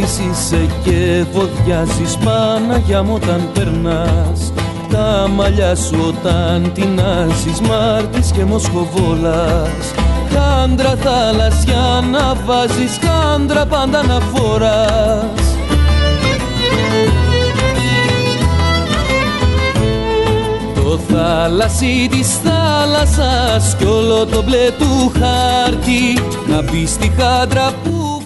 της είσαι και βοδιάζεις, Παναγιά μου, όταν περνάς. Τα μαλλιά σου όταν τεινάζεις, Μάρτης και Μοσχοβόλας. Κάντρα θαλασσιά να βάζεις, κάντρα πάντα να φοράς. Το θάλασσι της θάλασσας κι όλο το μπλε του χάρτη, να μπει στη χάντρα που